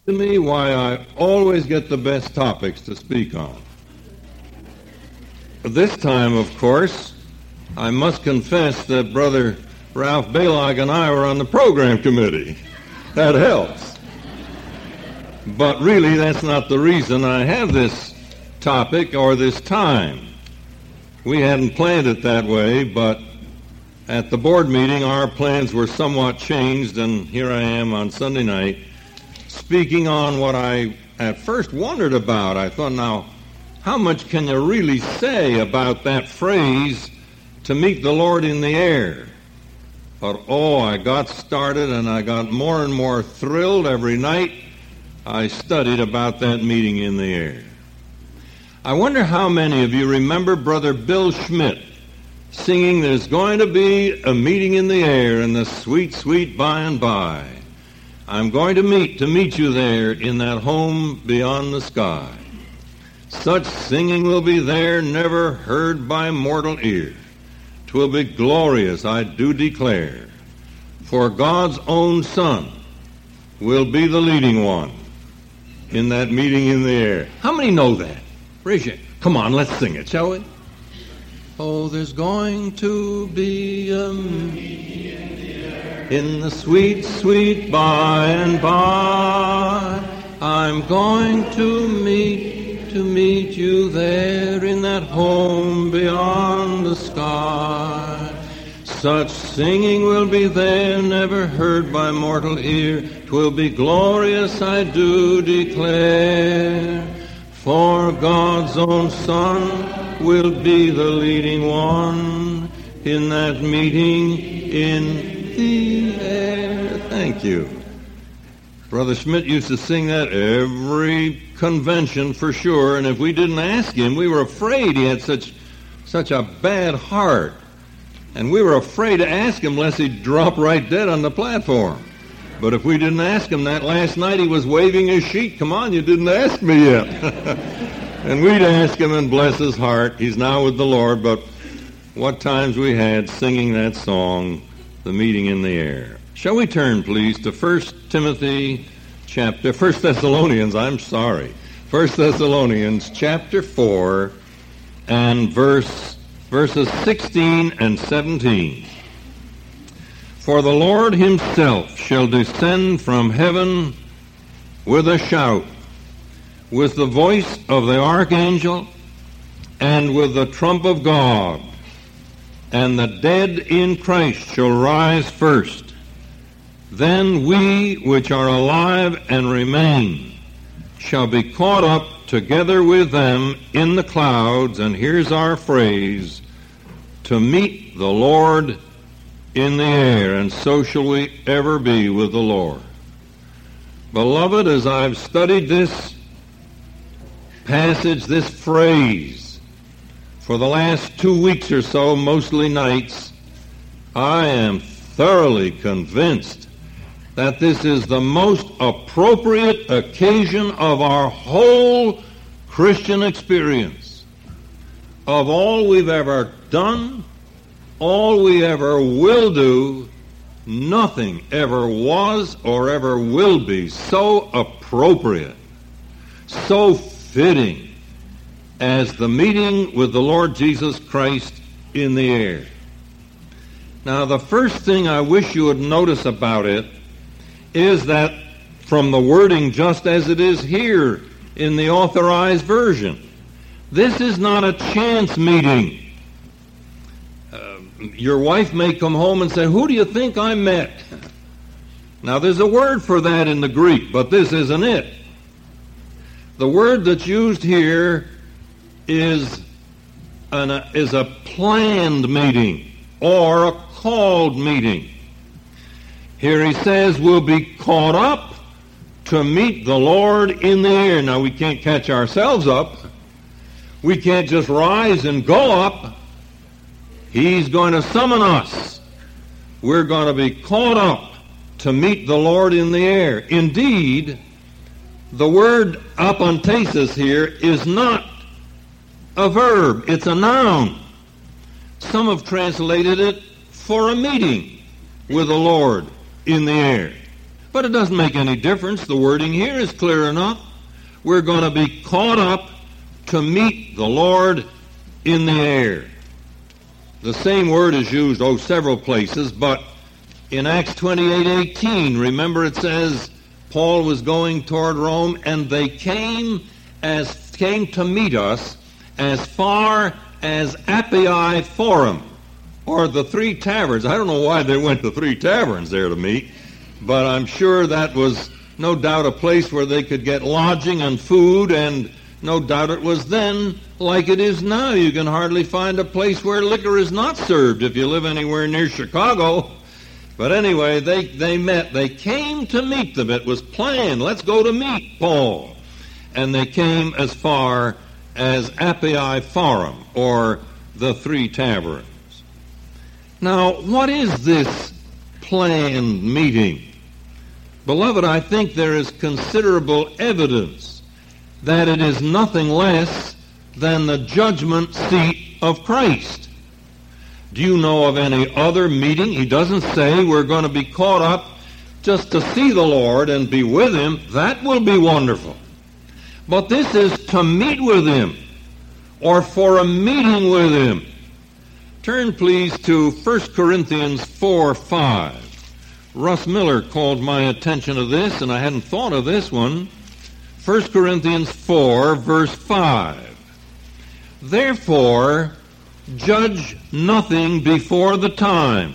To me, why I always get the best topics to speak on. This time, of course, I must confess that Brother Ralph Balog and I were on the program committee. That helps. But really, that's not the reason I have this topic or this time. We hadn't planned it that way, but at the board meeting, our plans were somewhat changed, and here I am on Sunday night speaking on what I at first wondered about. I thought, now, how much can you really say about that phrase, to meet the Lord in the air? But, I got started, and I got more and more thrilled every night I studied about that meeting in the air. I wonder how many of you remember Brother Bill Schmidt singing, "There's going to be a meeting in the air in the sweet, sweet by and by. I'm going to meet you there in that home beyond the sky. Such singing will be there, never heard by mortal ear. 'Twill be glorious, I do declare. For God's own Son will be the leading one in that meeting in the air." How many know that? Raise your hand. Come on, let's sing it, shall we? Oh, there's going to be a in the sweet, sweet by and by. I'm going to meet you there in that home beyond the sky. Such singing will be there, never heard by mortal ear. 'Twill be glorious, I do declare. For God's own Son will be the leading one in that meeting in the air. Thank you. Brother Schmidt used to sing that every convention for sure, and if we didn't ask him, we were afraid. He had such a bad heart, and we were afraid to ask him lest he'd drop right dead on the platform. But if we didn't ask him that last night, he was waving his sheet. Come on, you didn't ask me yet. And we'd ask him, and bless his heart, he's now with the Lord. But what times we had singing that song, The Meeting in the Air. Shall we turn, please, to 1 Thessalonians chapter 4 and verses 16 and 17. For the Lord himself shall descend from heaven with a shout, with the voice of the archangel, and with the trump of God, and the dead in Christ shall rise first. Then we which are alive and remain shall be caught up together with them in the clouds, and here's our phrase, to meet the Lord in the air, and so shall we ever be with the Lord. Beloved, as I've studied this passage, this phrase, for the last 2 weeks or so, mostly nights, I am thoroughly convinced that this is the most appropriate occasion of our whole Christian experience. Of all we've ever done, all we ever will do, nothing ever was or ever will be so appropriate, so fitting as the meeting with the Lord Jesus Christ in the air. Now, the first thing I wish you would notice about it is that from the wording just as it is here in the Authorized Version, this is not a chance meeting. Your wife may come home and say, "Who do you think I met?" Now, there's a word for that in the Greek, but this isn't it. The word that's used here is a planned meeting or a called meeting. Here he says we'll be caught up to meet the Lord in the air. Now, we can't catch ourselves up. We can't just rise and go up. He's going to summon us. We're going to be caught up to meet the Lord in the air. Indeed, the word apantesis here is not a verb. It's a noun. Some have translated it for a meeting with the Lord in the air. But it doesn't make any difference. The wording here is clear enough. We're going to be caught up to meet the Lord in the air. The same word is used, several places, but in Acts 28:18, remember it says Paul was going toward Rome, and they came to meet us as far as Appii Forum, or the Three Taverns. I don't know why they went to Three Taverns there to meet, but I'm sure that was no doubt a place where they could get lodging and food, and no doubt it was then like it is now. You can hardly find a place where liquor is not served if you live anywhere near Chicago. But anyway, they met. They came to meet them. It was planned. Let's go to meet Paul. And they came as far as Appii Forum, or the Three Taverns. Now, what is this planned meeting? Beloved, I think there is considerable evidence that it is nothing less than the judgment seat of Christ. Do you know of any other meeting? He doesn't say we're going to be caught up just to see the Lord and be with Him. That will be wonderful. But this is to meet with Him, or for a meeting with Him. Turn please to 1 Corinthians 4:5. Russ Miller called my attention to this, and I hadn't thought of this one. 1 Corinthians 4, verse 5. Therefore, judge nothing before the time.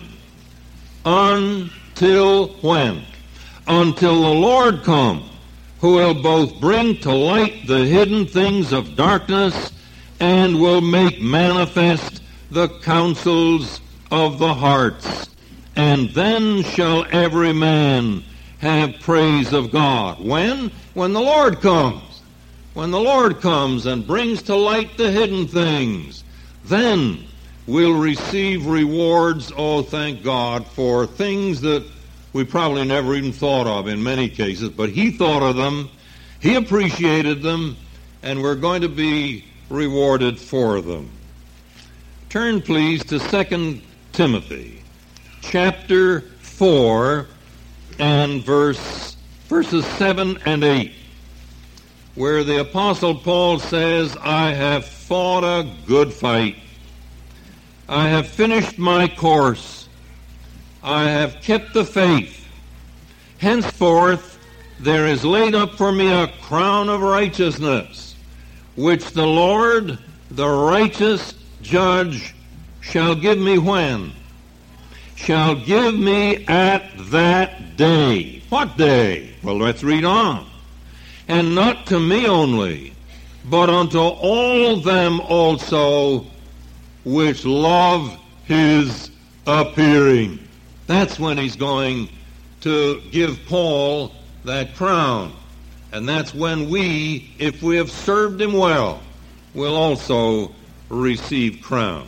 Until when? Until the Lord come, who will both bring to light the hidden things of darkness and will make manifest the counsels of the hearts. And then shall every man have praise of God. When? When the Lord comes. When the Lord comes and brings to light the hidden things, then we'll receive rewards, thank God, for things that we probably never even thought of in many cases. But He thought of them, He appreciated them, and we're going to be rewarded for them. Turn, please, to 2 Timothy. Chapter 4 and verses 7 and 8, where the Apostle Paul says, I have fought a good fight. I have finished my course. I have kept the faith. Henceforth there is laid up for me a crown of righteousness, which the Lord, the righteous judge, shall give me when? Shall give me at that day. What day? Well, let's read on. And not to me only, but unto all them also which love His appearing. That's when He's going to give Paul that crown. And that's when we, if we have served Him well, will also receive crowns.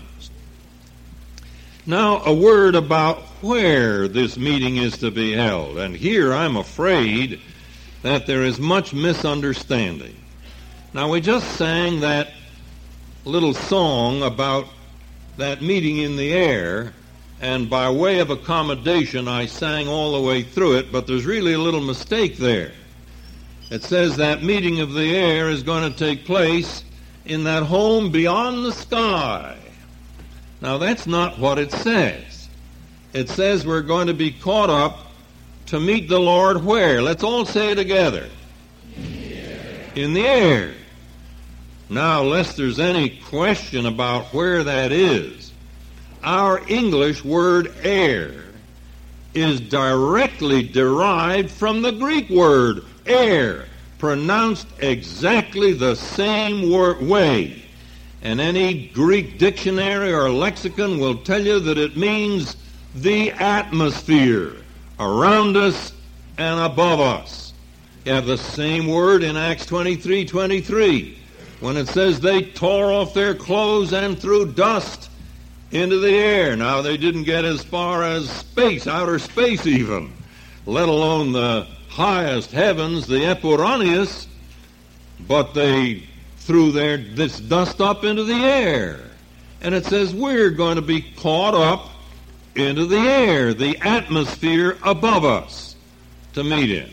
Now, a word about where this meeting is to be held. And here I'm afraid that there is much misunderstanding. Now, we just sang that little song about that meeting in the air, and by way of accommodation, I sang all the way through it, but there's really a little mistake there. It says that meeting of the air is going to take place in that home beyond the sky. Now, that's not what it says. It says we're going to be caught up to meet the Lord where? Let's all say it together. In the air. In the air. Now, lest there's any question about where that is, our English word air is directly derived from the Greek word air, pronounced exactly the same way. And any Greek dictionary or lexicon will tell you that it means the atmosphere around us and above us. You have the same word in Acts 23:23, when it says they tore off their clothes and threw dust into the air. Now, they didn't get as far as space, outer space even, let alone the highest heavens, the Epuranius, but they threw this dust up into the air. And it says we're going to be caught up into the air, the atmosphere above us. to meet him.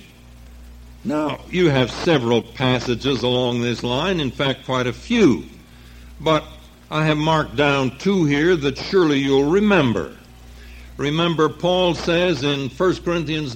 Now, you have several passages along this line, in fact, quite a few. But I have marked down two here that surely you'll remember. Remember, Paul says in 1 Corinthians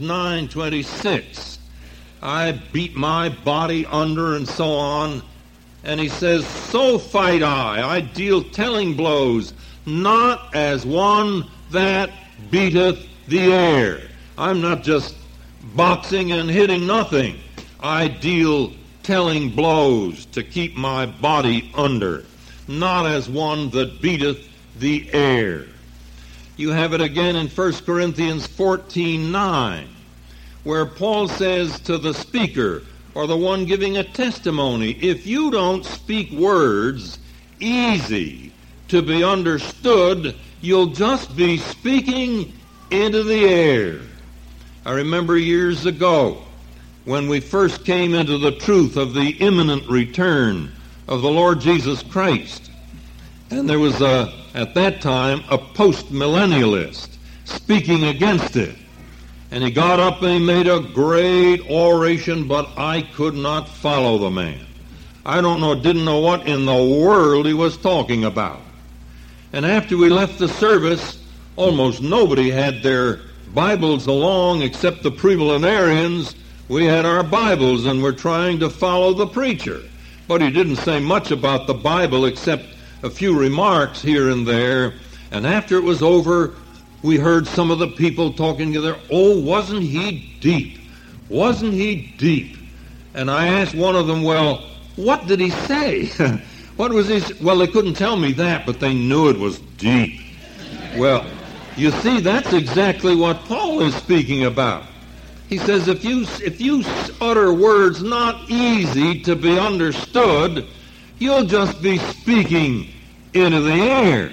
9:26, I beat my body under and so on. And he says, so fight I deal telling blows, not as one that beateth the air. I'm not just boxing and hitting nothing. I deal telling blows to keep my body under, not as one that beateth the air. You have it again in 1 Corinthians 14:9, where Paul says to the speaker, or the one giving a testimony, if you don't speak words easy to be understood, you'll just be speaking into the air. I remember years ago when we first came into the truth of the imminent return of the Lord Jesus Christ. And there was at that time a post-millennialist speaking against it. And he got up and he made a great oration, but I could not follow the man. I didn't know what in the world he was talking about. And after we left the service, almost nobody had their Bibles along except the premillenarians. We had our Bibles and were trying to follow the preacher. But he didn't say much about the Bible except a few remarks here and there. And after it was over, we heard some of the people talking together, oh, wasn't he deep? Wasn't he deep? And I asked one of them, well, what did he say? What was his? Well, they couldn't tell me that, but they knew it was deep. Well, you see, that's exactly what Paul is speaking about. He says, if you utter words not easy to be understood, you'll just be speaking into the air.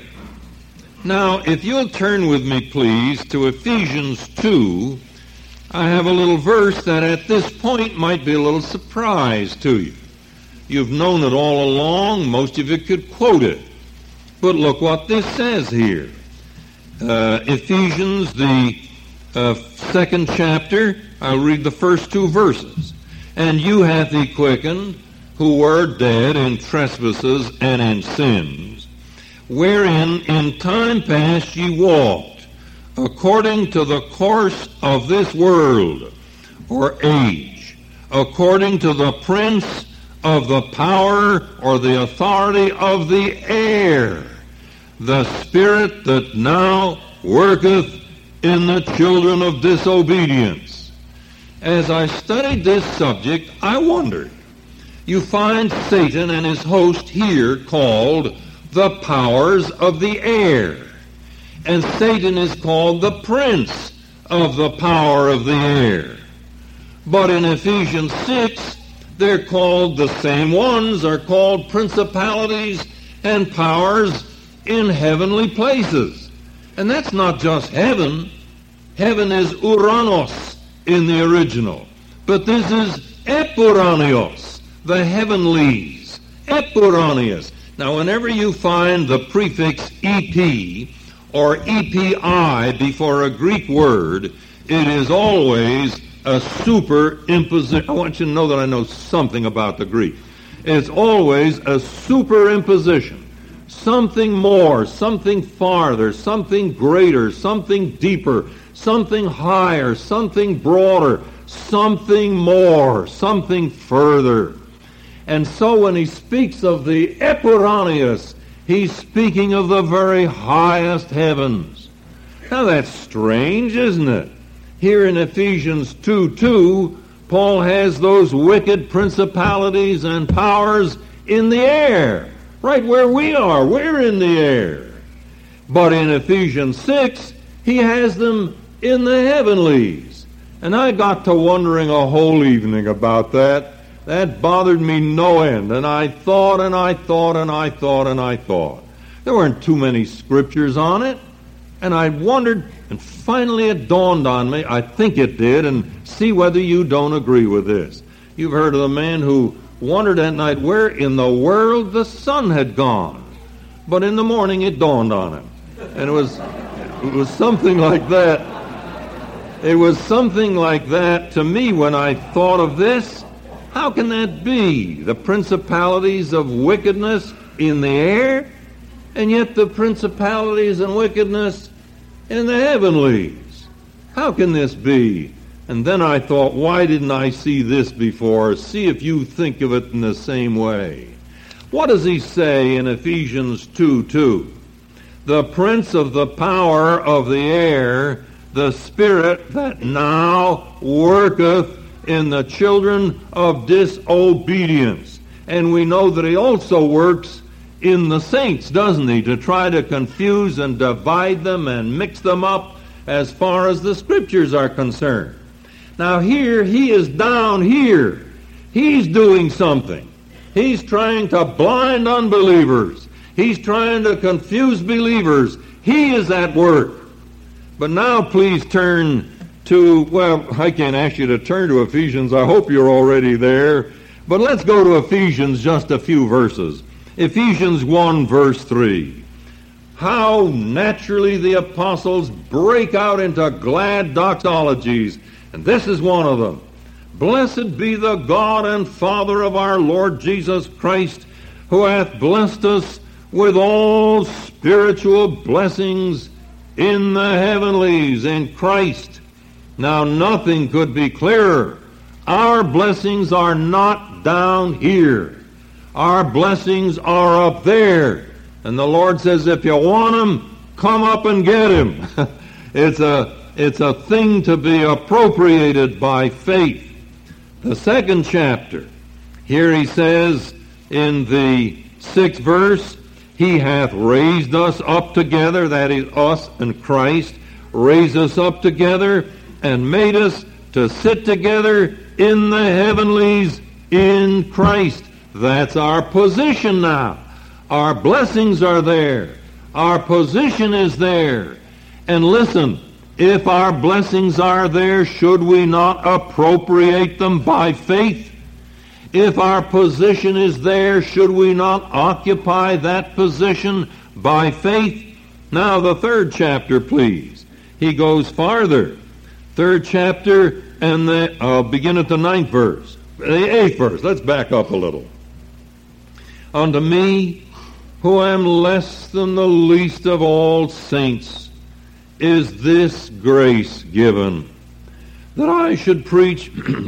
Now, if you'll turn with me, please, to Ephesians 2, I have a little verse that at this point might be a little surprise to you. You've known it all along. Most of you could quote it. But look what this says here. Ephesians, the second chapter, I'll read the first two verses. And you hath he quickened, who were dead in trespasses and in sins, wherein in time past ye walked, according to the course of this world, or age, according to the prince of the power or the authority of the air, the spirit that now worketh in the children of disobedience. As I studied this subject, I wondered. You find Satan and his host here called the powers of the air. And Satan is called the prince of the power of the air. But in Ephesians 6, they're called, the same ones are called principalities and powers in heavenly places. And that's not just heaven. Heaven is Uranos in the original. But this is Epuranios, the heavenlies. Epuranios. Now, whenever you find the prefix EP or EPI before a Greek word, it is always a superimposition. I want you to know that I know something about the Greek. It's always a superimposition. Something more, something farther, something greater, something deeper, something higher, something broader, something more, something further. And so when he speaks of the Epuranios, he's speaking of the very highest heavens. Now that's strange, isn't it? Here in Ephesians 2:2, Paul has those wicked principalities and powers in the air, right where we are. We're in the air. But in Ephesians 6, he has them in the heavenlies. And I got to wondering a whole evening about that. That bothered me no end. And I thought and I thought and I thought and I thought. There weren't too many scriptures on it. And I wondered, and finally it dawned on me, I think it did, and see whether you don't agree with this. You've heard of the man who wondered at night where in the world the sun had gone. But in the morning it dawned on him. And it was something like that. It was something like that to me when I thought of this. How can that be? The principalities of wickedness in the air, and yet the principalities and wickedness in the heavenlies. How can this be? And then I thought, why didn't I see this before? See if you think of it in the same way. What does he say in Ephesians 2:2? The prince of the power of the air, the spirit that now worketh in the children of disobedience. And we know that he also works in the saints, doesn't he, to try to confuse and divide them and mix them up as far as the Scriptures are concerned. Now here, he is down here. He's doing something. He's trying to blind unbelievers. He's trying to confuse believers. He is at work. But now please turn to, well, I can't ask you to turn to Ephesians. I hope you're already there. But let's go to Ephesians, just a few verses. Ephesians 1, verse 3. How naturally the apostles break out into glad doxologies. And this is one of them. Blessed be the God and Father of our Lord Jesus Christ, who hath blessed us with all spiritual blessings in the heavenlies in Christ. Now nothing could be clearer. Our blessings are not down here. Our blessings are up there. And the Lord says, if you want them, come up and get them. It's a thing to be appropriated by faith. The second chapter, here he says in the 6th verse, he hath raised us up together, that is us and Christ, raised us up together and made us to sit together in the heavenlies in Christ. That's our position now. Our blessings are there. Our position is there. And listen, if our blessings are there, should we not appropriate them by faith? If our position is there, should we not occupy that position by faith? Now, the 3rd chapter, please. He goes farther. 3rd chapter, and I'll begin at the 9th verse. The 8th verse. Let's back up a little. Unto me, who am less than the least of all saints, is this grace given, that I should preach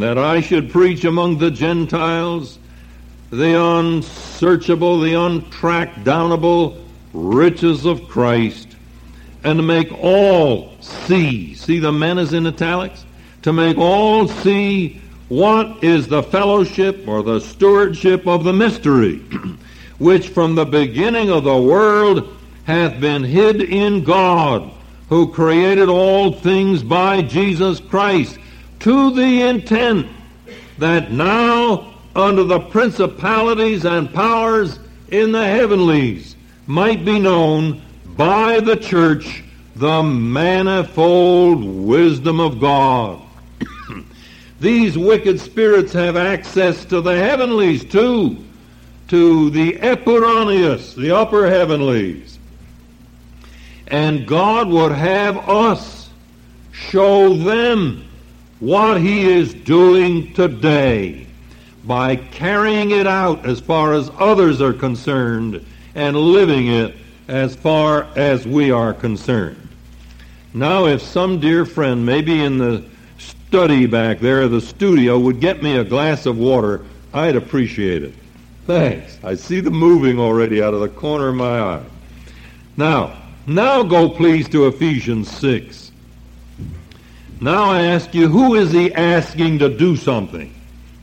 among the Gentiles the unsearchable, the untracked downable riches of Christ, and to make all see the men is in italics, to make all see what is the fellowship or the stewardship of the mystery, which from the beginning of the world hath been hid in God, who created all things by Jesus Christ, to the intent that now under the principalities and powers in the heavenlies might be known by the church the manifold wisdom of God. These wicked spirits have access to the heavenlies too, to the Epuranius, the upper heavenlies. And God would have us show them what he is doing today by carrying it out as far as others are concerned and living it as far as we are concerned. Now, if some dear friend, maybe in the study back there, the studio, would get me a glass of water, I'd appreciate it. Thanks. I see the moving already out of the corner of my eye. Now go please to Ephesians 6. Now I ask you, who is he asking to do something?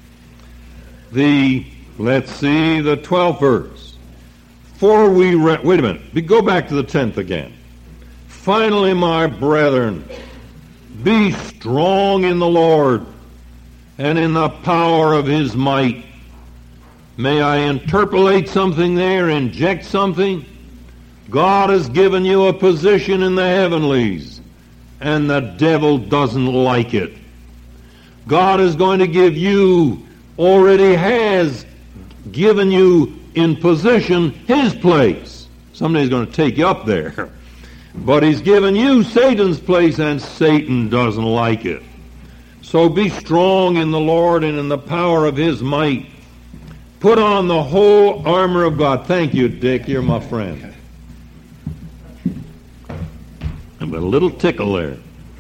Let's see, the 12th verse. Wait a minute, go back to the 10th again. Finally, my brethren, be strong in the Lord and in the power of his might. May I interpolate something there, inject something? God has given you a position in the heavenlies, and the devil doesn't like it. God is going to give you, already has given you in position his place. Somebody's going to take you up there. But he's given you Satan's place, and Satan doesn't like it. So be strong in the Lord and in the power of his might. Put on the whole armor of God. Thank you, Dick. You're my friend. I've got a little tickle there.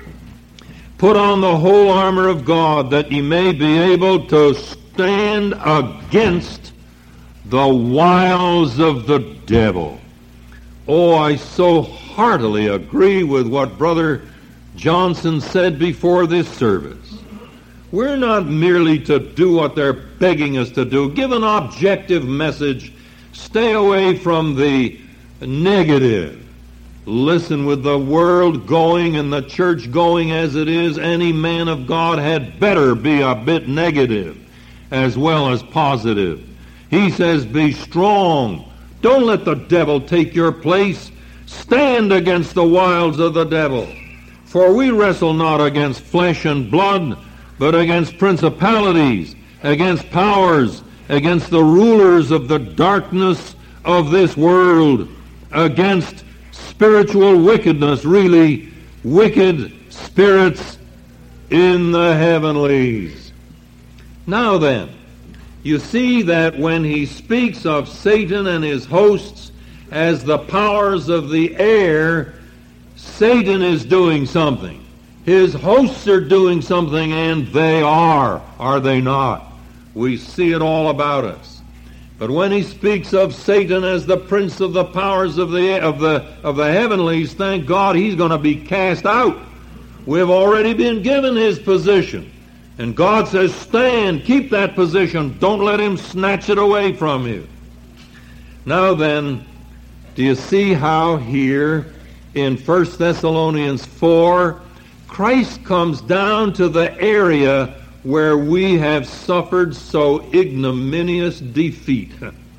Put on the whole armor of God, that ye may be able to stand against the wiles of the devil. Oh, I so heartily agree with what Brother Johnson said before this service. We're not merely to do what they're begging us to do. Give an objective message. Stay away from the negative. Listen, with the world going and the church going as it is, any man of God had better be a bit negative as well as positive. He says, be strong. Don't let the devil take your place. Stand against the wiles of the devil. For we wrestle not against flesh and blood, but against principalities, against powers, against the rulers of the darkness of this world, against spiritual wickedness, really wicked spirits in the heavenlies. Now then, you see that when he speaks of Satan and his hosts as the powers of the air, Satan is doing something. His hosts are doing something, and they are they not? We see it all about us. But when he speaks of Satan as the prince of the powers of the heavenlies, thank God he's going to be cast out. We've already been given his position. And God says, stand, keep that position. Don't let him snatch it away from you. Now then, do you see how here in 1 Thessalonians 4, Christ comes down to the area where we have suffered so ignominious defeat.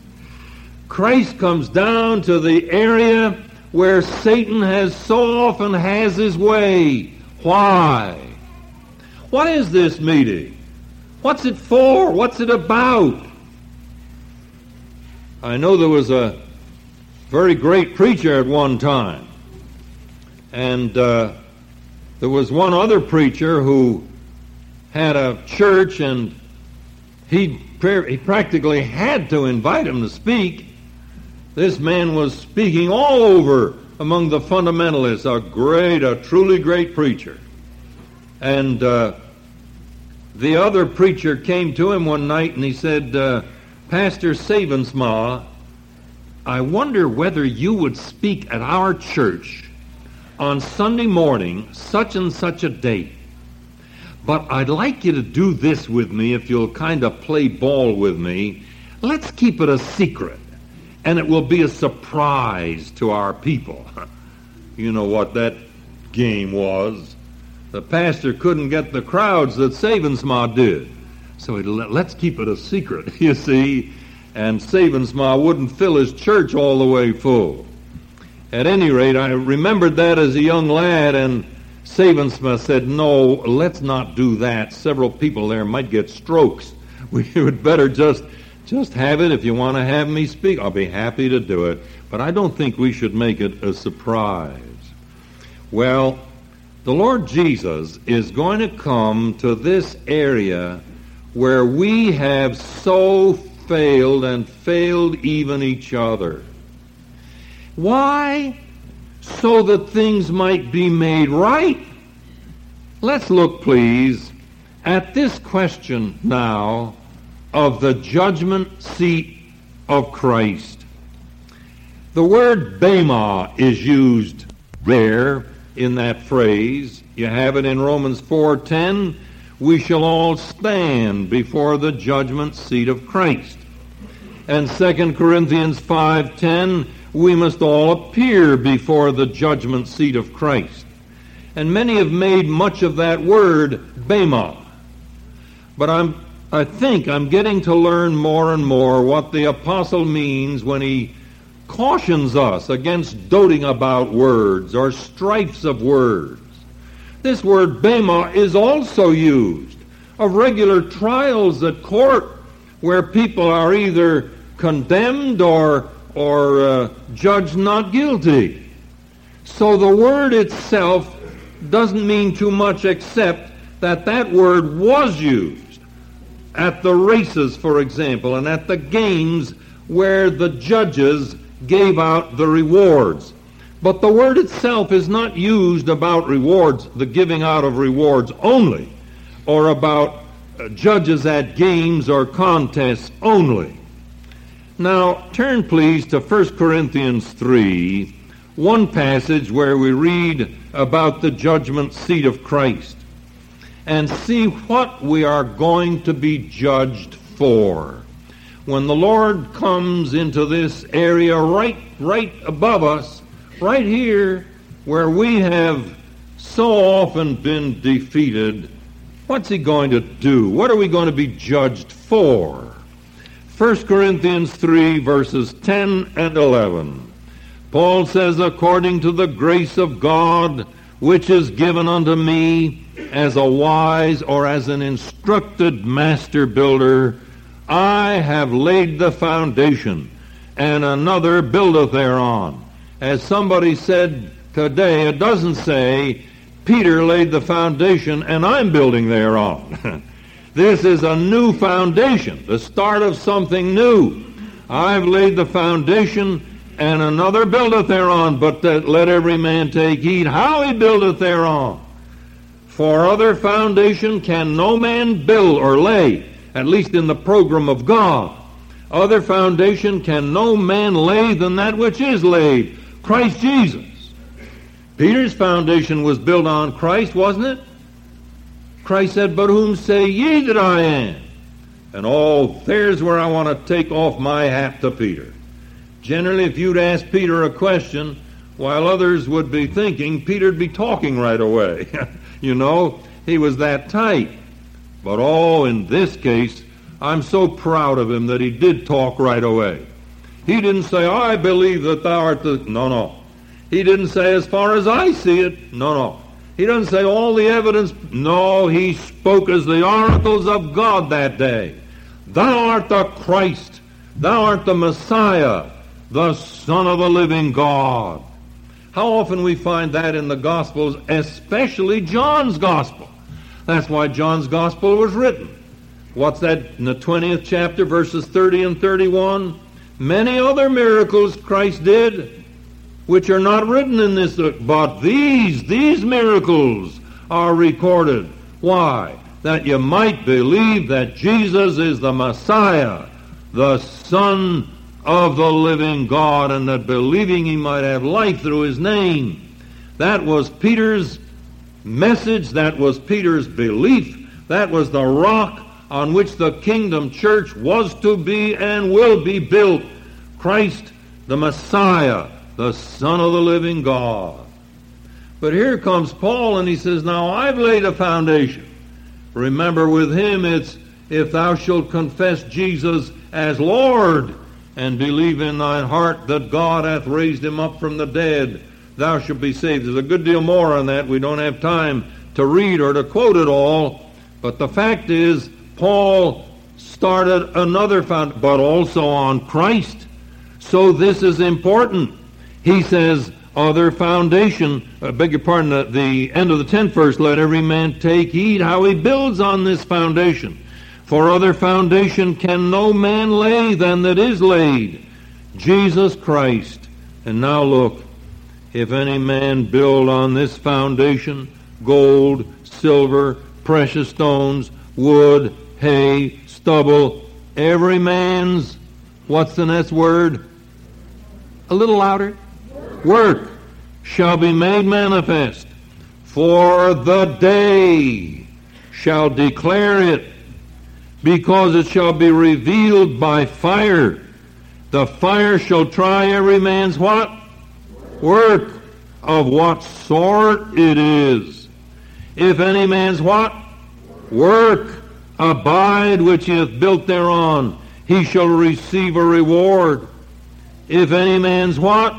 Christ comes down to the area where Satan has so often has his way. Why? What is this meeting? What's it for? What's it about? I know there was a very great preacher at one time, and there was one other preacher who had a church, and he practically had to invite him to speak. This man was speaking all over among the fundamentalists, a truly great preacher. And the other preacher came to him one night and he said, Pastor Savensma, I wonder whether you would speak at our church on Sunday morning, such and such a date. But I'd like you to do this with me if you'll kind of play ball with me. Let's keep it a secret, and it will be a surprise to our people. You know what that game was. The pastor couldn't get the crowds that Savensma did. So let's keep it a secret, you see. And Savensma wouldn't fill his church all the way full. At any rate, I remembered that as a young lad, and Savensma said, no, let's not do that. Several people there might get strokes. We would better just have it. If you want to have me speak, I'll be happy to do it. But I don't think we should make it a surprise. Well, the Lord Jesus is going to come to this area where we have so failed and failed even each other. Why? So that things might be made right. Let's look, please, at this question now of the judgment seat of Christ. The word bema is used there in that phrase. You have it in Romans 4:10. We shall all stand before the judgment seat of Christ. And 2 Corinthians 5:10, we must all appear before the judgment seat of Christ. And many have made much of that word bema. But I think I'm getting to learn more and more what the apostle means when he cautions us against doting about words or strifes of words. This word bema is also used of regular trials at court where people are either condemned or judged not guilty. So the word itself doesn't mean too much, except that that word was used at the races, for example, and at the games where the judges gave out the rewards. But the word itself is not used about rewards, the giving out of rewards only, or about judges at games or contests only. Now, turn please to 1 Corinthians 3, one passage where we read about the judgment seat of Christ, and see what we are going to be judged for. When the Lord comes into this area right above us, right here where we have so often been defeated, what's he going to do? What are we going to be judged for? 1 Corinthians 3, verses 10 and 11. Paul says, according to the grace of God, which is given unto me as a wise or as an instructed master builder, I have laid the foundation, and another buildeth thereon. As somebody said today, it doesn't say, Peter laid the foundation and I'm building thereon. This is a new foundation, the start of something new. I've laid the foundation and another buildeth thereon, but let every man take heed how he buildeth thereon. For other foundation can no man build or lay, at least in the program of God. Other foundation can no man lay than that which is laid, Christ Jesus. Peter's foundation was built on Christ, wasn't it? Christ said, but whom say ye that I am? And there's where I want to take off my hat to Peter. Generally, if you'd ask Peter a question, while others would be thinking, Peter'd be talking right away. You know, he was that tight. But in this case, I'm so proud of him that he did talk right away. He didn't say, I believe that thou art the... No. He didn't say, as far as I see it. No. He doesn't say all the evidence. No, he spoke as the oracles of God that day. Thou art the Christ. Thou art the Messiah, the Son of the living God. How often we find that in the Gospels, especially John's Gospel. That's why John's Gospel was written. What's that in the 20th chapter, verses 30 and 31? Many other miracles Christ did, which are not written in this book, but these miracles are recorded. Why? That you might believe that Jesus is the Messiah, the Son of the living God, and that believing he might have life through his name. That was Peter's message. That was Peter's belief. That was the rock on which the kingdom church was to be and will be built. Christ, the Messiah, the Son of the living God. But here comes Paul, and he says, now I've laid a foundation. Remember, with him it's, if thou shalt confess Jesus as Lord, and believe in thine heart that God hath raised him up from the dead, thou shalt be saved. There's a good deal more on that. We don't have time to read or to quote it all. But the fact is, Paul started another foundation, but also on Christ. So this is important. He says, other foundation, beg your pardon, the end of the 10th verse, let every man take heed how he builds on this foundation. For other foundation can no man lay than that is laid, Jesus Christ. And now look, if any man build on this foundation, gold, silver, precious stones, wood, hay, stubble, every man's, what's the next word? A little louder. Work shall be made manifest, for the day shall declare it, because it shall be revealed by fire. The fire shall try every man's what? Work, of what sort it is. If any man's what? Work abide which he hath built thereon, he shall receive a reward. If any man's what?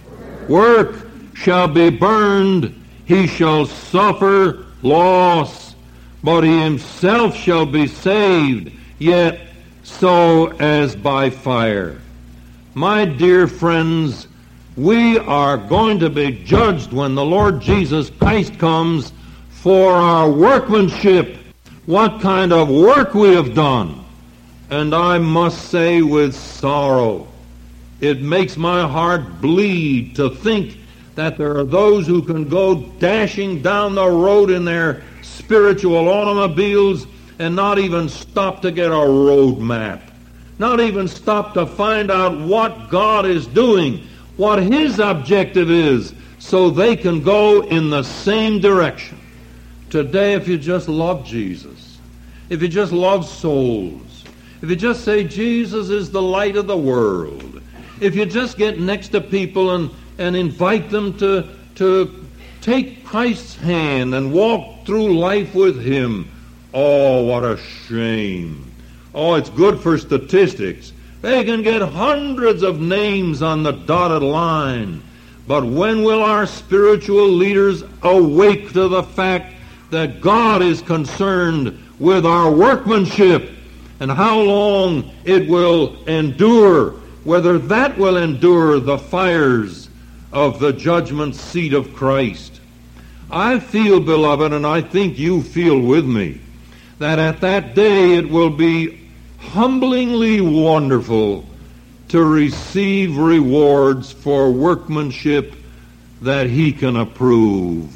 Work shall be burned, he shall suffer loss, but he himself shall be saved, yet so as by fire. My dear friends, We are going to be judged when the Lord Jesus Christ comes for our workmanship, what kind of work we have done. And I must say with sorrow, it makes my heart bleed to think that there are those who can go dashing down the road in their spiritual automobiles and not even stop to get a road map, not even stop to find out what God is doing, what His objective is, so they can go in the same direction. Today, if you just love Jesus, if you just love souls, if you just say Jesus is the light of the world, if you just get next to people and invite them to take Christ's hand and walk through life with Him, oh, what a shame. Oh, it's good for statistics. They can get hundreds of names on the dotted line. But when will our spiritual leaders awake to the fact that God is concerned with our workmanship and how long it will endure, whether that will endure the fires of the judgment seat of Christ? I feel, beloved, and I think you feel with me, that at that day it will be humblingly wonderful to receive rewards for workmanship that He can approve.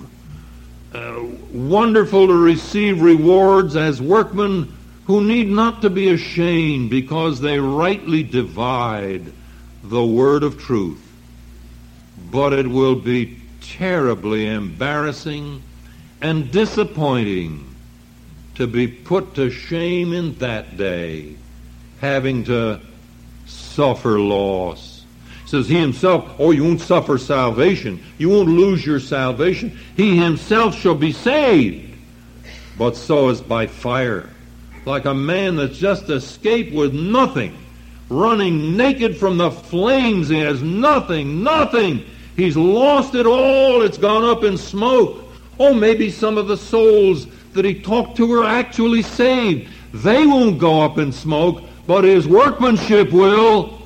Wonderful to receive rewards as workmen who need not to be ashamed because they rightly divide the word of truth. But it will be terribly embarrassing and disappointing to be put to shame in that day, having to suffer loss. Says He Himself, oh, you won't suffer salvation. You won't lose your salvation. He Himself shall be saved, but so as by fire. Like a man that's just escaped with nothing, running naked from the flames. He has nothing. He's lost it all. It's gone up in smoke. Oh, maybe some of the souls that he talked to were actually saved. They won't go up in smoke, but his workmanship will.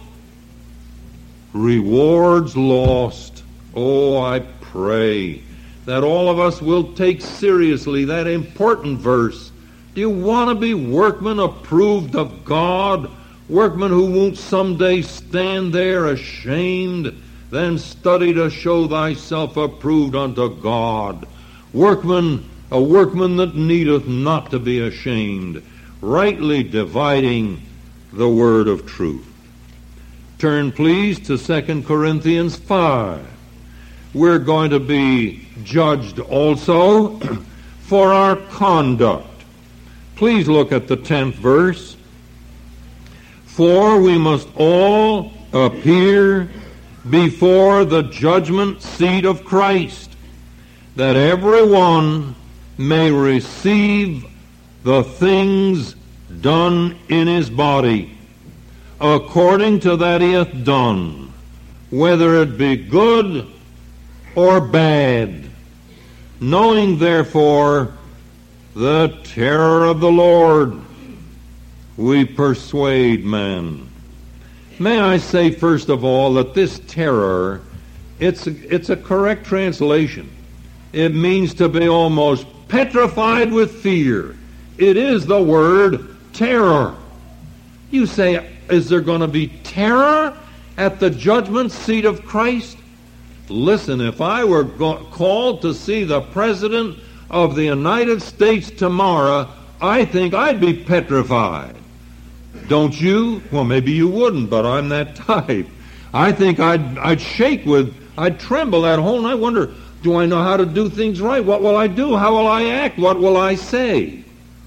Rewards lost. Oh, I pray that all of us will take seriously that important verse. Do you want to be workmen approved of God? Workmen who won't someday stand there ashamed? Then study to show thyself approved unto God. A workman that needeth not to be ashamed, rightly dividing the word of truth. Turn, please, to 2 Corinthians 5. We're going to be judged also for our conduct. Please look at the 10th verse. For we must all appear before the judgment seat of Christ, that every one may receive the things done in his body, according to that he hath done, whether it be good or bad, knowing therefore the terror of the Lord, we persuade men. May I say first of all that this terror, it's a correct translation. It means to be almost petrified with fear. It is the word terror. You say, is there going to be terror at the judgment seat of Christ? Listen, if I were called to see the President of the United States tomorrow, I think I'd be petrified. Don't you? Well, maybe you wouldn't, but I'm that type. I think I'd shake I'd tremble that whole night. Wonder, do I know how to do things right? What will I do? How will I act? What will I say?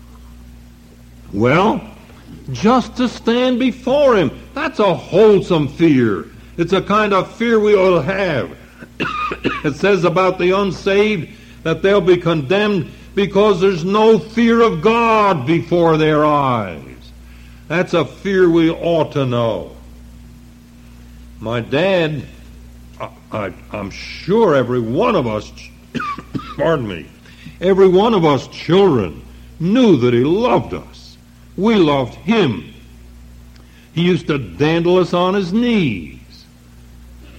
Well, just to stand before Him, that's a wholesome fear. It's a kind of fear we all have. It says about the unsaved that they'll be condemned because there's no fear of God before their eyes. That's a fear we ought to know. My dad, I'm sure every one of us, pardon me, every one of us children knew that he loved us. We loved him. He used to dandle us on his knees.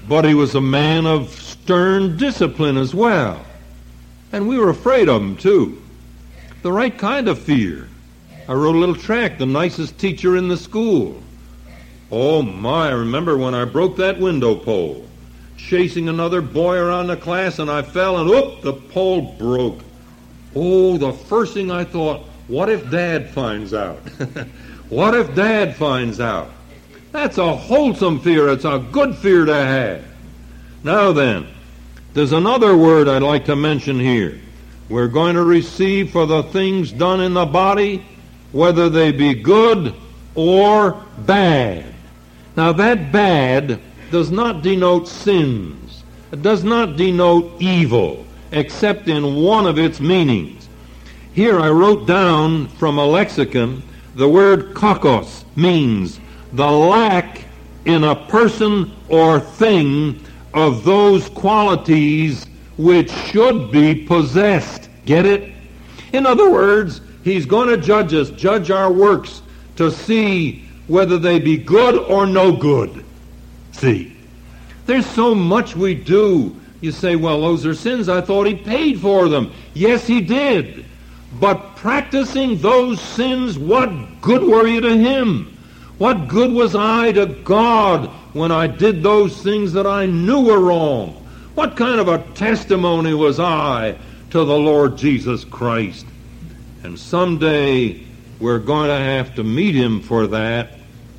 but he was a man of stern discipline as well. And we were afraid of him, too. The right kind of fear. I wrote a little tract, The Nicest Teacher in the School. Oh my, I remember when I broke that window pole, chasing another boy around the class, and I fell, and whoop, the pole broke. Oh, the first thing I thought, what if Dad finds out? What if Dad finds out? That's a wholesome fear. It's a good fear to have. Now then, there's another word I'd like to mention here. We're going to receive for the things done in the body, whether they be good or bad. Now that bad does not denote sins. It does not denote evil, except in one of its meanings. Here I wrote down from a lexicon, the word kakos means the lack in a person or thing of those qualities which should be possessed. Get it? In other words, he's going to judge us, judge our works, to see whether they be good or no good. See, there's so much we do. You say, well, those are sins. I thought he paid for them. Yes, he did. But practicing those sins, what good were you to him? What good was I to God when I did those things that I knew were wrong? What kind of a testimony was I to the Lord Jesus Christ? And someday we're going to have to meet him for that.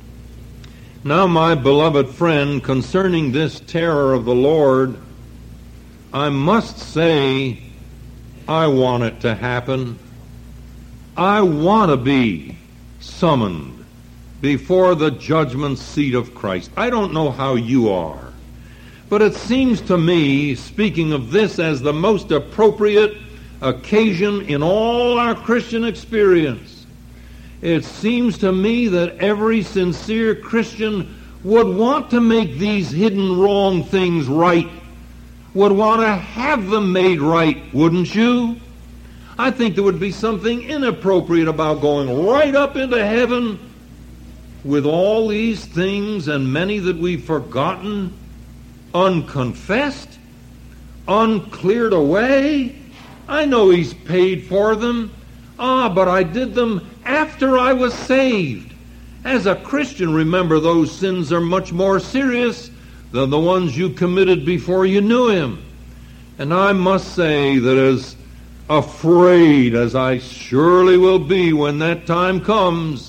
Now, my beloved friend, concerning this terror of the Lord, I must say I want it to happen. I want to be summoned before the judgment seat of Christ. I don't know how you are, but it seems to me, speaking of this as the most appropriate occasion in all our Christian experience, it seems to me that every sincere Christian would want to make these hidden wrong things right, would want to have them made right, wouldn't you? I think there would be something inappropriate about going right up into heaven with all these things and many that we've forgotten, unconfessed, uncleared away. I know he's paid for them. But I did them after I was saved. As a Christian, remember, those sins are much more serious than the ones you committed before you knew him. And I must say that as afraid as I surely will be when that time comes,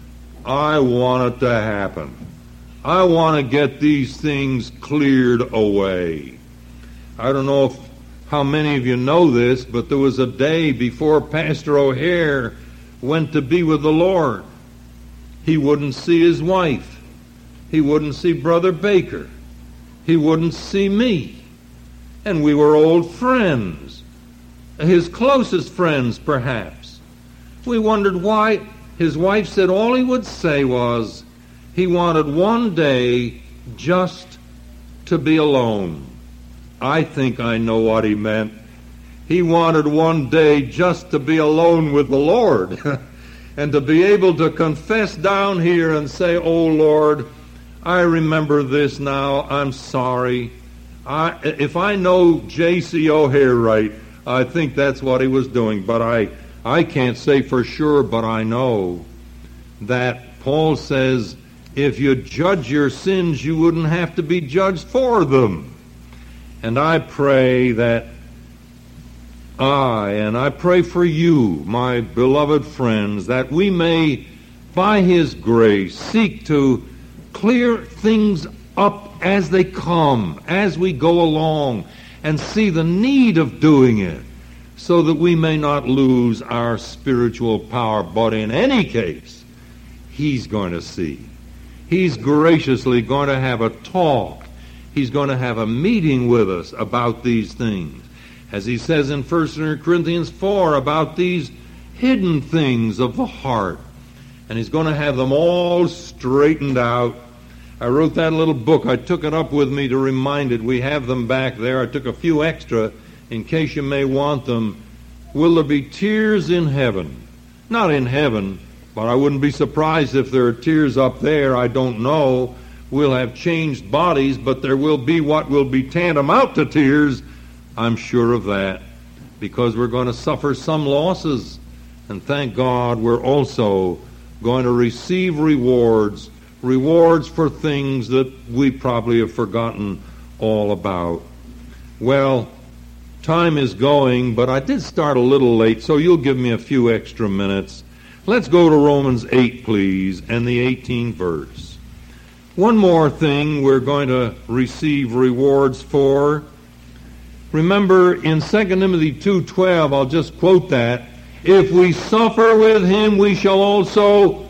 I want it to happen. I want to get these things cleared away. I don't know how many of you know this, but there was a day before Pastor O'Hare went to be with the Lord. He wouldn't see his wife. He wouldn't see Brother Baker. He wouldn't see me. And we were old friends, his closest friends perhaps. We wondered why. His wife said all he would say was he wanted one day just to be alone. I think I know what he meant. He wanted one day just to be alone with the Lord and to be able to confess down here and say, oh Lord, I remember this now. I'm sorry. If I know J.C. O'Hare right, I think that's what he was doing. But I can't say for sure, but I know that Paul says if you judge your sins, you wouldn't have to be judged for them. And I pray that I pray for you, my beloved friends, that we may, by his grace, seek to clear things up as they come, as we go along, and see the need of doing it, so that we may not lose our spiritual power. But in any case, he's going to see. He's graciously going to have a talk. He's going to have a meeting with us about these things. As he says in 1 Corinthians 4 about these hidden things of the heart. And he's going to have them all straightened out. I wrote that little book. I took it up with me to remind it. We have them back there. I took a few extra in case you may want them. Will there be tears in heaven? Not in heaven, but I wouldn't be surprised if there are tears up there. I don't know. we'll have changed bodies, but there will be what will be tantamount to tears. I'm sure of that, because we're going to suffer some losses. And thank God we're also going to receive rewards for things that we probably have forgotten all about. Well, time is going, but I did start a little late, so you'll give me a few extra minutes. Let's go to Romans 8, please, and the 18th verse. One more thing we're going to receive rewards for. Remember, in 2 Timothy 2:12, I'll just quote that, if we suffer with him, we shall also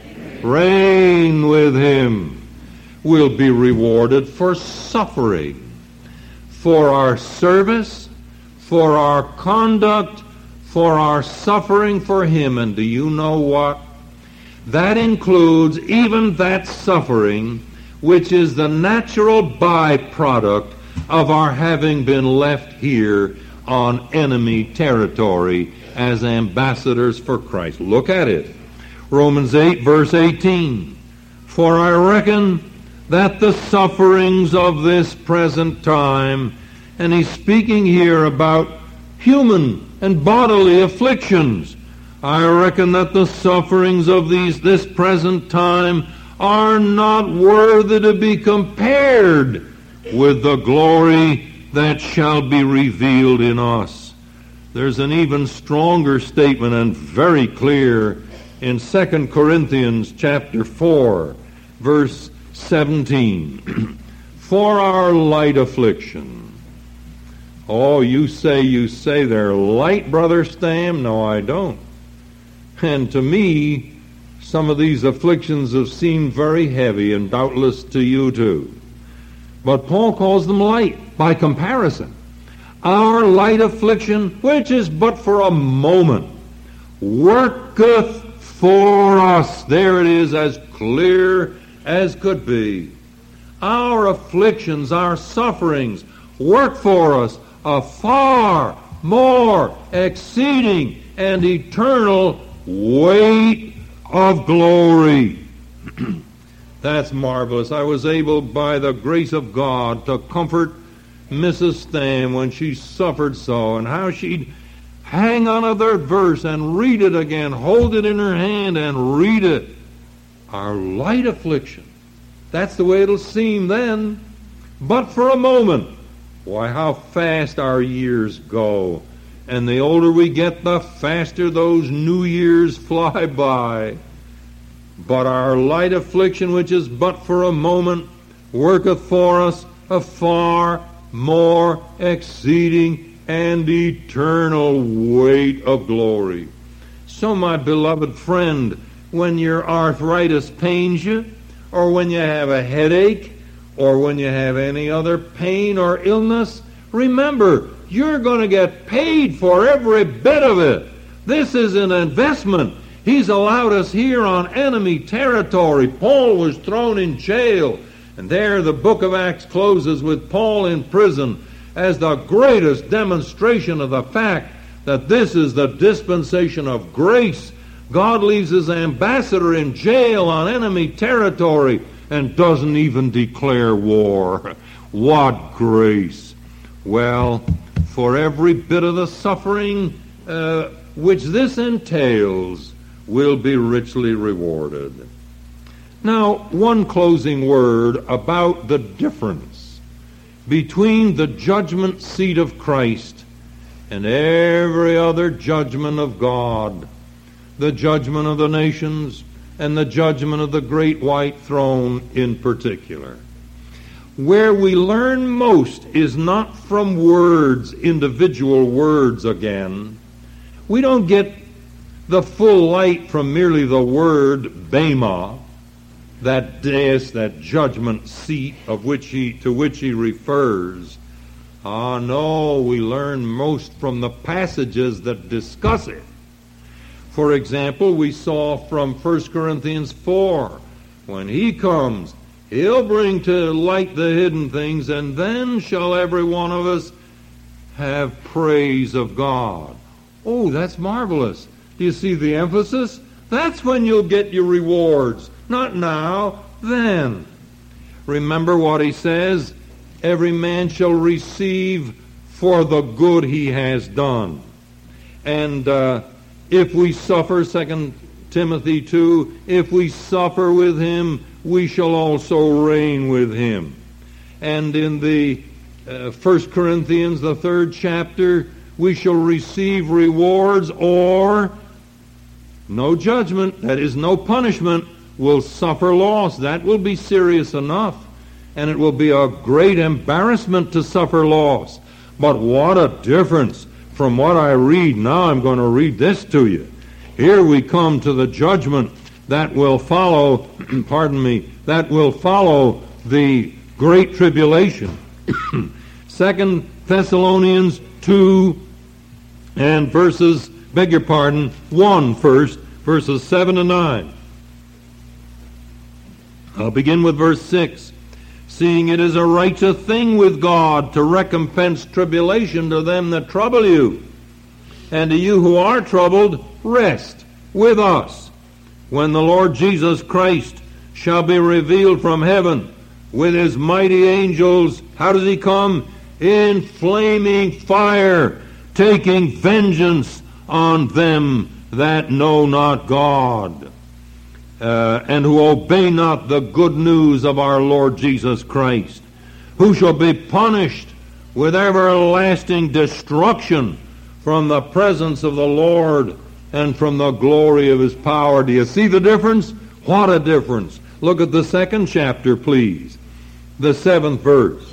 reign with him. We'll be rewarded for suffering, for our service, for our conduct, for our suffering for him. And do you know what? That includes even that suffering which is the natural byproduct of our having been left here on enemy territory as ambassadors for Christ. Look at it. Romans 8, verse 18. For I reckon that the sufferings of this present time, and he's speaking here about human and bodily afflictions, I reckon that the sufferings of this present time are not worthy to be compared with the glory that shall be revealed in us. There's an even stronger statement and very clear in 2 Corinthians chapter 4, verse 17. For our light affliction. Oh, you say they're light, Brother Stam? No, I don't. And to me, some of these afflictions have seemed very heavy, and doubtless to you too. But Paul calls them light by comparison. Our light affliction, which is but for a moment, worketh for us. There it is, as clear as could be. Our afflictions, our sufferings, work for us a far more exceeding and eternal weight of glory. That's marvelous. I was able, by the grace of God, to comfort Mrs. Stam when she suffered so, and how she'd hang on to that verse and read it again, hold it in her hand and read it. Our light affliction. That's the way it'll seem then. But for a moment, why, how fast our years go. And the older we get, the faster those new years fly by. But our light affliction, which is but for a moment, worketh for us a far more exceeding and eternal weight of glory. So, my beloved friend, when your arthritis pains you, or when you have a headache, or when you have any other pain or illness, remember, you're going to get paid for every bit of it. This is an investment. He's allowed us here on enemy territory. Paul was thrown in jail, and there the book of Acts closes with Paul in prison as the greatest demonstration of the fact that this is the dispensation of grace. God leaves his ambassador in jail on enemy territory and doesn't even declare war. What grace! Well, for every bit of the suffering which this entails, will be richly rewarded. Now, one closing word about the difference between the judgment seat of Christ and every other judgment of God, the judgment of the nations and the judgment of the great white throne in particular. Where we learn most is not from words, individual words again. We don't get the full light from merely the word bema, that dais, that judgment seat to which he refers. No, we learn most from the passages that discuss it. For example, we saw from 1 Corinthians 4, when he comes, he'll bring to light the hidden things, and then shall every one of us have praise of God. Oh, that's marvelous. Do you see the emphasis? That's when you'll get your rewards. Not now, then. remember what he says, every man shall receive for the good he has done. And if we suffer, 2 Timothy 2, if we suffer with him, we shall also reign with him. And in the 1 Corinthians, the 3rd chapter, we shall receive rewards or no judgment, that is, no punishment, will suffer loss. That will be serious enough, and it will be a great embarrassment to suffer loss. But what a difference from what I read. Now I'm going to read this to you. Here we come to the judgment that will follow, that will follow the great tribulation. 2 Thessalonians 2 and 1 first, verses 7 and 9. I'll begin with verse 6. Seeing it is a righteous thing with God to recompense tribulation to them that trouble you, and to you who are troubled, rest with us, when the Lord Jesus Christ shall be revealed from heaven with his mighty angels. How does he come? In flaming fire, taking vengeance on them that know not God, and who obey not the good news of our Lord Jesus Christ, who shall be punished with everlasting destruction from the presence of the Lord and from the glory of his power. Do you see the difference? What a difference. Look at the 2nd chapter, please. The 7th verse.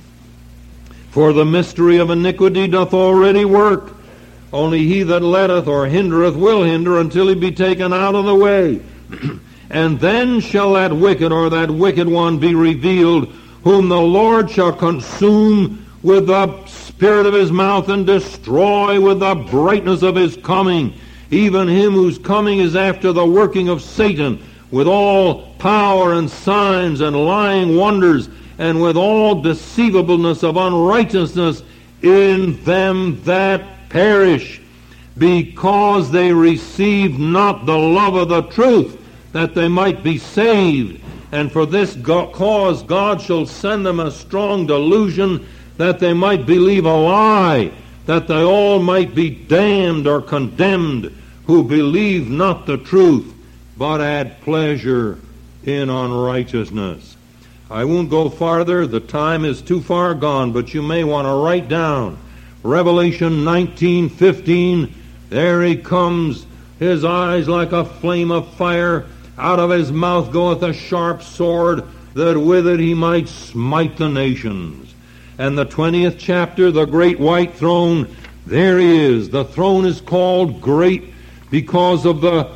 For the mystery of iniquity doth already work. Only he that letteth or hindereth will hinder until he be taken out of the way. And then shall that wicked or that wicked one be revealed, whom the Lord shall consume with the spirit of his mouth and destroy with the brightness of his coming, even him whose coming is after the working of Satan, with all power and signs and lying wonders, and with all deceivableness of unrighteousness in them that perish, because they received not the love of the truth, that they might be saved. And for this cause God shall send them a strong delusion, that they might believe a lie, that they all might be damned or condemned, who believe not the truth, but had pleasure in unrighteousness. I won't go farther. The time is too far gone, but you may want to write down Revelation 19:15. There he comes, his eyes like a flame of fire. Out of his mouth goeth a sharp sword, that with it he might smite the nations. And the 20th chapter, the great white throne, there he is. The throne is called great because of the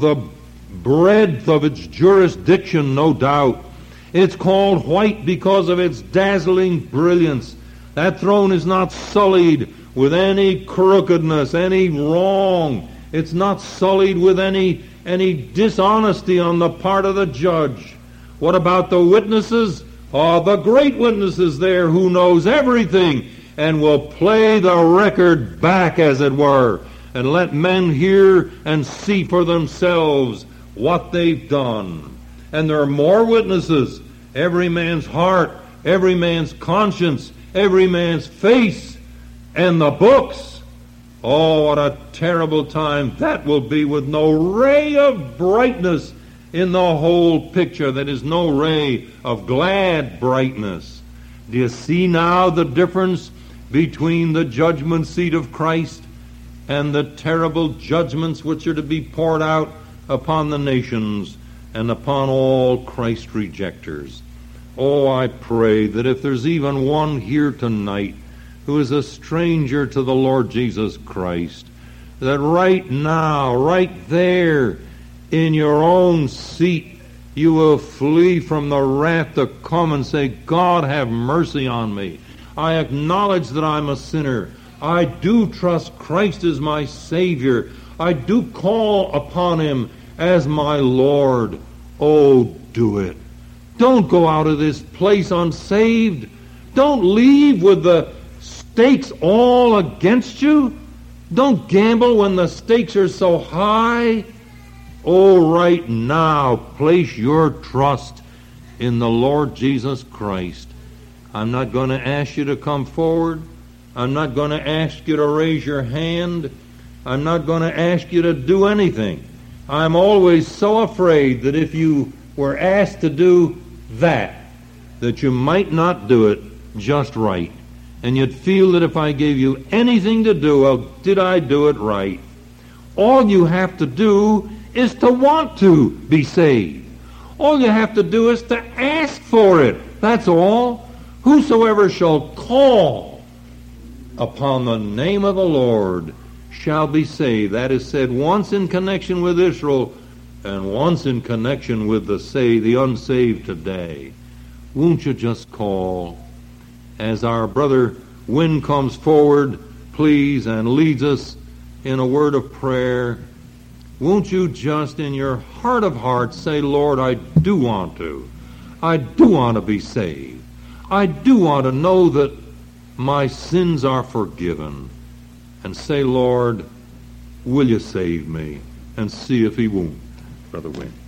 breadth of its jurisdiction, no doubt. It's called white because of its dazzling brilliance. That throne is not sullied with any crookedness, any wrong. It's not sullied with any dishonesty on the part of the judge. What about the witnesses? Oh, the great witnesses there who knows everything and will play the record back, as it were, and let men hear and see for themselves what they've done. And there are more witnesses. Every man's heart, every man's conscience, every man's face, and the books. Oh, what a terrible time that will be, with no ray of brightness in the whole picture. That is, no ray of glad brightness. Do you see now the difference between the judgment seat of Christ and the terrible judgments which are to be poured out upon the nations and upon all Christ rejecters? Oh, I pray that if there's even one here tonight who is a stranger to the Lord Jesus Christ, that right now, right there in your own seat, you will flee from the wrath to come and say, God, have mercy on me. I acknowledge that I'm a sinner. I do trust Christ as my Savior. I do call upon him as my Lord. Oh, do it. Don't go out of this place unsaved. Don't leave with the stakes all against you. Don't gamble when the stakes are so high. Oh, right now, place your trust in the Lord Jesus Christ. I'm not going to ask you to come forward. I'm not going to ask you to raise your hand. I'm not going to ask you to do anything. I'm always so afraid that if you were asked to do that you might not do it just right. And you'd feel that if I gave you anything to do, well, did I do it right? All you have to do is to want to be saved. All you have to do is to ask for it. That's all. Whosoever shall call upon the name of the Lord shall be saved. That is said once in connection with Israel and once in connection with the unsaved today. Won't you just call? As our brother Wynn comes forward, please, and leads us in a word of prayer, won't you just in your heart of hearts say, Lord, I do want to. I do want to be saved. I do want to know that my sins are forgiven. And say, Lord, will you save me? And see if he won't, Brother Wynn.